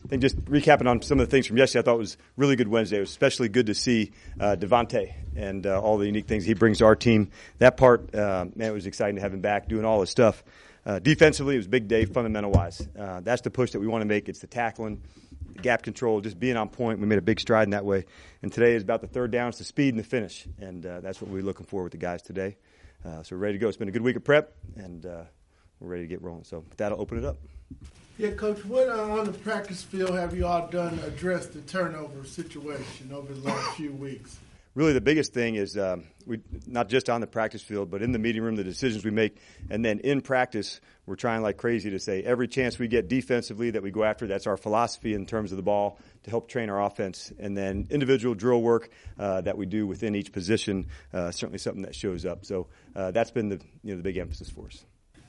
think just recapping on some of the things from yesterday, I thought it was really good Wednesday. It was especially good to see Devontae and all the unique things he brings to our team. That part, man, it was exciting to have him back doing all his stuff. Defensively, it was a big day fundamental-wise. That's the push that we want to make. It's the tackling, the gap control, just being on point. We made a big stride in that way. And today is about the third down. It's the speed and the finish. And that's what we're looking for with the guys today. So we're ready to go. It's been a good week of prep, and we're ready to get rolling. So that'll open it up. Yeah, Coach, what on the practice field have you all done to address the turnover situation over the last few weeks? Really the biggest thing is we not just on the practice field, but in the meeting room, the decisions we make. And then in practice, we're trying like crazy to say every chance we get defensively that we go after, that's our philosophy in terms of the ball to help train our offense. And then individual drill work that we do within each position, certainly something that shows up. So that's been the big emphasis for us.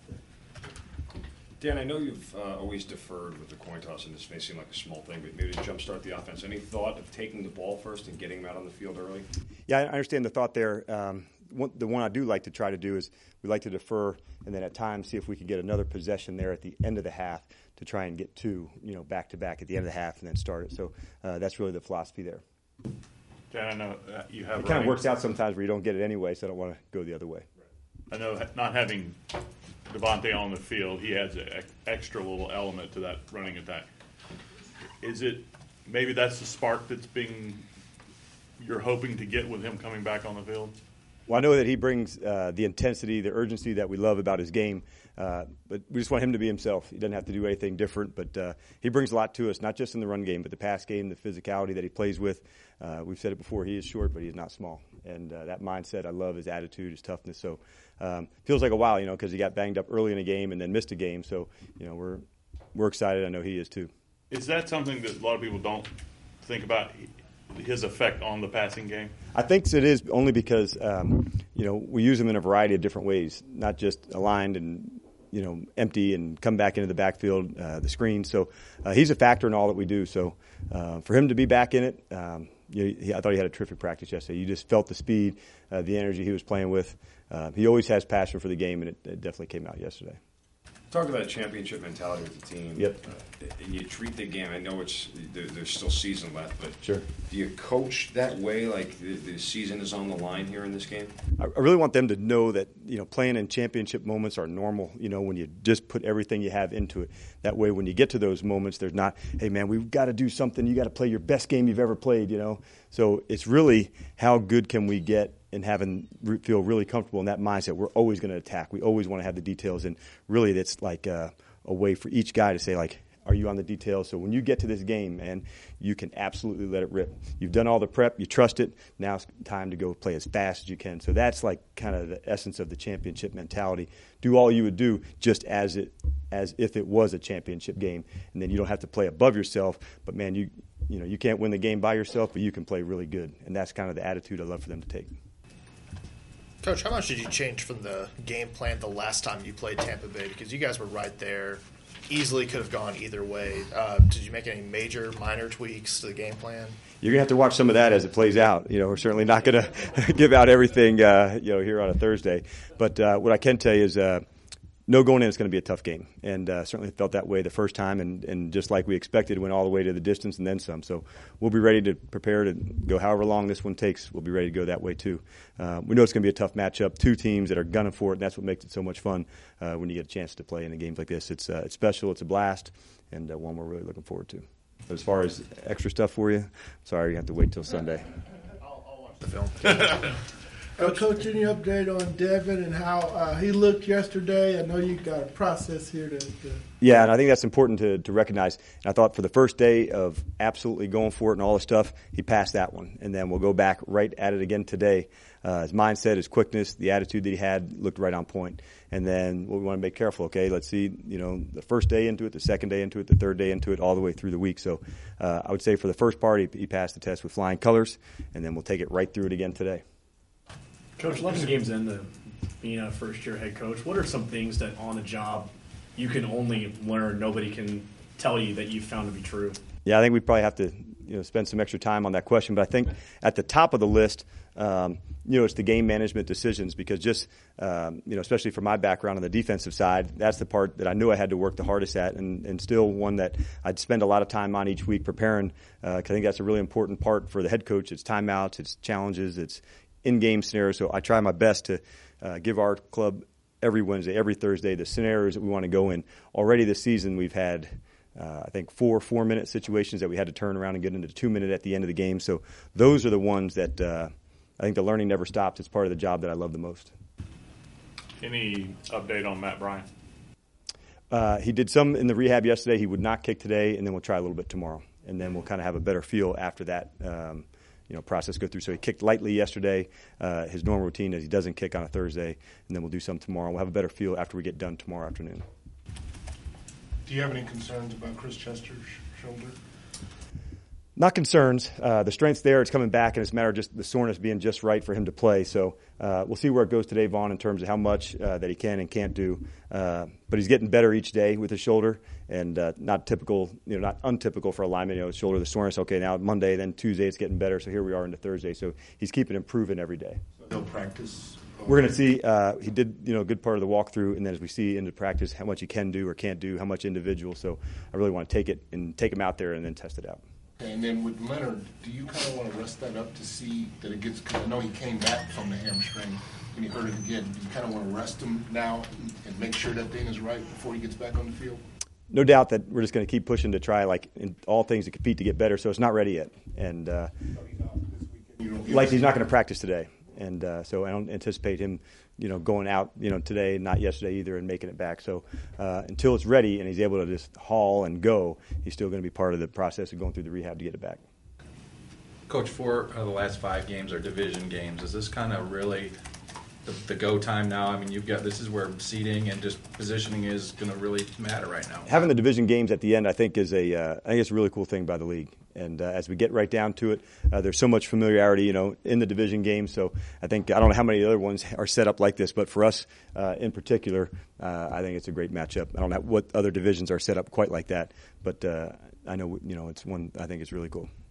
Dan, I know you've always deferred with the coin toss, and this may seem like a small thing, but maybe to jumpstart the offense. Any thought of taking the ball first and getting him out on the field early? Yeah, I understand the thought there. The one I do like to try to do is we like to defer and then at times see if we can get another possession there at the end of the half to try and get two, back-to-back at the end of the half and then start it. So that's really the philosophy there. Dan, I know you have it kind of works out sometimes where you don't get it anyway, so I don't want to go the other way. I know not having Devontae on the field, he adds an extra little element to that running attack. Is it maybe that's the spark you're hoping to get with him coming back on the field? Well, I know that he brings the intensity, the urgency that we love about his game, but we just want him to be himself. He doesn't have to do anything different, but he brings a lot to us, not just in the run game, but the pass game, the physicality that he plays with. We've said it before, he is short, but he is not small. And that mindset, I love his attitude, his toughness. So feels like a while, because he got banged up early in a game and then missed a game. So, we're excited. I know he is too. Is that something that a lot of people don't think about, his effect on the passing game? I think it is only because, we use him in a variety of different ways, not just aligned and, empty and come back into the backfield, the screen. So he's a factor in all that we do. So for him to be back in it, I thought he had a terrific practice yesterday. You just felt the speed, the energy he was playing with. He always has passion for the game, and it definitely came out yesterday. Talk about championship mentality with the team. Yep. And you treat the game. I know there's still season left, but sure. Do you coach that way, like the season is on the line here in this game? I really want them to know that playing in championship moments are normal. When you just put everything you have into it. That way, when you get to those moments, there's not, hey man, we've got to do something. You got to play your best game you've ever played. So it's really how good can we get. And feel really comfortable in that mindset. We're always going to attack. We always want to have the details. And really that's like a way for each guy to say, like, are you on the details? So when you get to this game, man, you can absolutely let it rip. You've done all the prep. You trust it. Now it's time to go play as fast as you can. So that's like kind of the essence of the championship mentality. Do all you would do just as if it was a championship game. And then you don't have to play above yourself. But, man, you can't win the game by yourself, but you can play really good. And that's kind of the attitude I love for them to take. Coach, how much did you change from the game plan the last time you played Tampa Bay? Because you guys were right there. Easily could have gone either way. Did you make any major, minor tweaks to the game plan? You're going to have to watch some of that as it plays out. We're certainly not going to give out everything, here on a Thursday. But what I can tell you is no going in is going to be a tough game. And certainly felt that way the first time. And just like we expected, went all the way to the distance and then some. So we'll be ready to prepare to go however long this one takes. We'll be ready to go that way too. We know it's going to be a tough matchup. Two teams that are gunning for it, and that's what makes it so much fun when you get a chance to play in a game like this. It's special. It's a blast, and one we're really looking forward to. But as far as extra stuff for you, sorry, you have to wait till Sunday. I'll watch the film. Coach, any update on Devin and how he looked yesterday? I know you got a process here to Yeah, and I think that's important to recognize. And I thought for the first day of absolutely going for it and all the stuff, he passed that one. And then we'll go back right at it again today. His mindset, his quickness, the attitude that he had looked right on point. And then we want to be careful, okay? Let's see, the first day into it, the second day into it, the third day into it, all the way through the week. So I would say for the first part, he passed the test with flying colors, and then we'll take it right through it again today. Coach, 11 games into being a first-year head coach, what are some things that on the job you can only learn, nobody can tell you that you've found to be true? Yeah, I think we probably have to spend some extra time on that question. But I think at the top of the list, it's the game management decisions because just, especially for my background on the defensive side, that's the part that I knew I had to work the hardest at and still one that I'd spend a lot of time on each week preparing. 'Cause I think that's a really important part for the head coach. It's timeouts, it's challenges, it's in-game scenarios. So I try my best to give our club every Wednesday, every Thursday, the scenarios that we want to go in. Already this season, we've had, I think, 4-minute situations that we had to turn around and get into 2-minute at the end of the game. So those are the ones that I think the learning never stops. It's part of the job that I love the most. Any update on Matt Bryant? He did some in the rehab yesterday. He would not kick today, and then we'll try a little bit tomorrow. And then we'll kind of have a better feel after that process go through. So he kicked lightly yesterday. His normal routine is he doesn't kick on a Thursday, and then we'll do some tomorrow. We'll have a better feel after we get done tomorrow afternoon. Do you have any concerns about Chris Chester's shoulder? Not concerns. The strength's there. It's coming back, and it's a matter of just the soreness being just right for him to play. So we'll see where it goes today, Vaughn, in terms of how much that he can and can't do. But he's getting better each day with his shoulder, and not typical, not untypical for a lineman. His shoulder, the soreness. Okay, now Monday, then Tuesday, it's getting better. So here we are into Thursday. So he's keeping improving every day. So he'll practice. We're going to see. He did, a good part of the walkthrough, and then as we see into practice, how much he can do or can't do, how much individual. So I really want to take him out there and then test it out. And then with Leonard, do you kind of want to rest that up to see that it gets? Because I know he came back from the hamstring and he hurt it again. Do you kind of want to rest him now and make sure that thing is right before he gets back on the field? No doubt that we're just going to keep pushing to try, like in all things, to compete to get better. So it's not ready yet, and he's not going to practice today. And so I don't anticipate him, going out, today, not yesterday either, and making it back. So until it's ready and he's able to just haul and go, he's still going to be part of the process of going through the rehab to get it back. Coach, 4 of the last 5 games are division games. Is this kind of really the go time now? I mean, this is where seeding and just positioning is going to really matter right now. Having the division games at the end, I think, is I think it's a really cool thing by the league. And as we get right down to it, there's so much familiarity, in the division games. So I don't know how many other ones are set up like this, but for us in particular, I think it's a great matchup. I don't know what other divisions are set up quite like that, but I know, it's one I think is really cool.